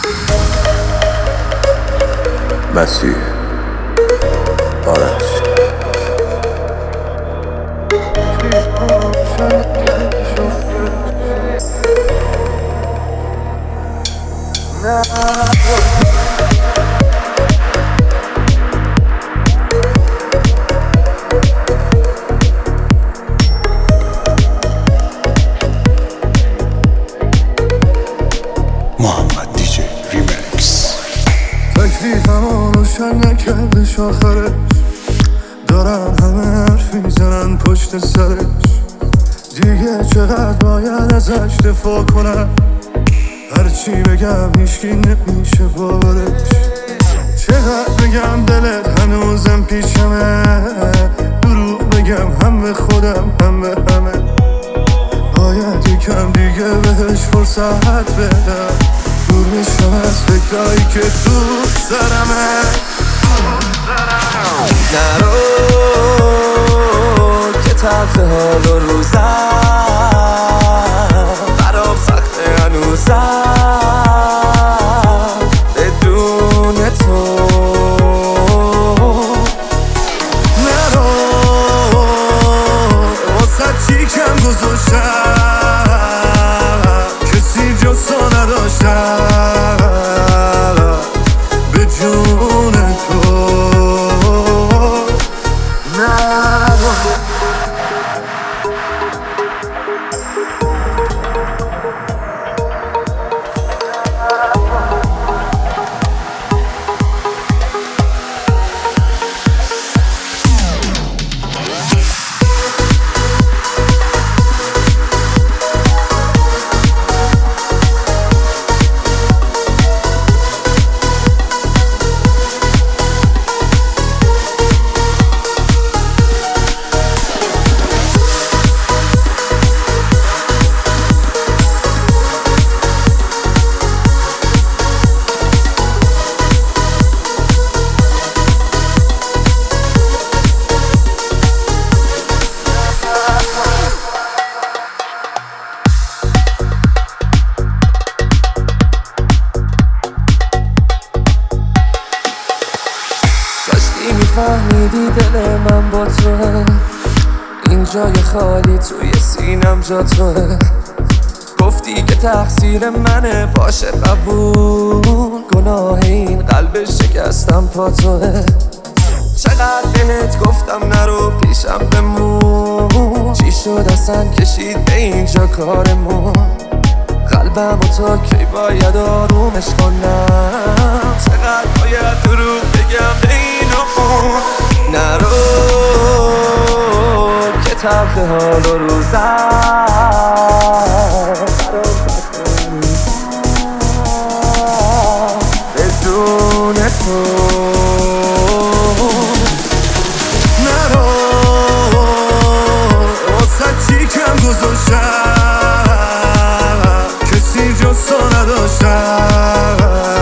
مسیح آرش محمد دیجی ریمکس. تکلیفمو روشن نکردش آخرش، دارن همه حرف میزنن پشت سرش. دیگه چقدر باید ازش دفاع کنم، هرچی بگم هیچکی نمیشه باورش. چقدر بگم دلت هنوزم پیشمه، دروغ بگم هم به خودم هم به همه. باید یکم دیگه بهش فرصت بدم، دور میشم از فکرایی که تو سرمه. نرو که تلخ حال و روزم برام سخته هنوزم بدون تو. نرو واسه چی کم گذاشتم، کسی جز تو نداشتم به جون تو. نرو داشتی میفهمیدی دل من با توه، این جای خالی توی سینم جا توه. گفتی که تقصیر منه باشه قبول، گناه این قلب شکستم پا توه. چقدر بهت گفتم نرو پیشم بمون، چی شد اصلا کشید به اینجا کارمون. قلبم و تا کی باید آرومش کنم، چقدر باید دروغ بگم به این و اون. نرو که تلخ حال و روزم بدون تو. نرو واسه چی کم گذاشتم، کسی جز تو نداشتم